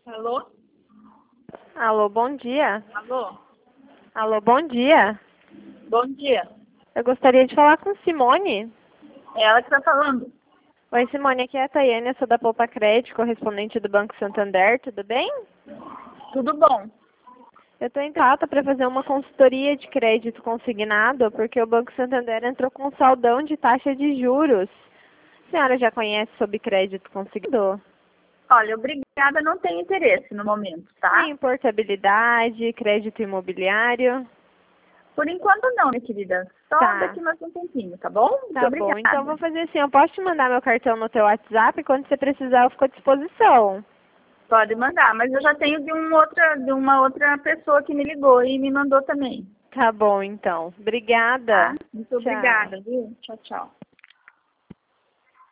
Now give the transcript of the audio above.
Alô? Alô, bom dia. Alô? Alô, bom dia. Bom dia. Eu gostaria de falar com Simone. É ela que tá falando. Oi, Simone, aqui é a Tayane, eu sou da Poupa Crédito, correspondente do Banco Santander, tudo bem? Tudo bom? Eu estou em contato para fazer uma consultoria de crédito consignado, porque o Banco Santander entrou com um saldão de taxa de juros. A senhora já conhece sobre crédito consignado? Olha, obrigada, não tenho interesse no momento, tá? Tem portabilidade, crédito imobiliário. Por enquanto não, minha querida. Só Tá, daqui mais um tempinho, tá bom? Muito tá bom. obrigada. Então vou fazer assim, eu posso te mandar meu cartão no teu WhatsApp, quando você precisar eu fico à disposição. Pode mandar, mas eu já tenho de uma outra pessoa que me ligou e me mandou também, Tá bom, então. tá? Obrigada. Muito Tchau. obrigada, viu? Tchau, tchau.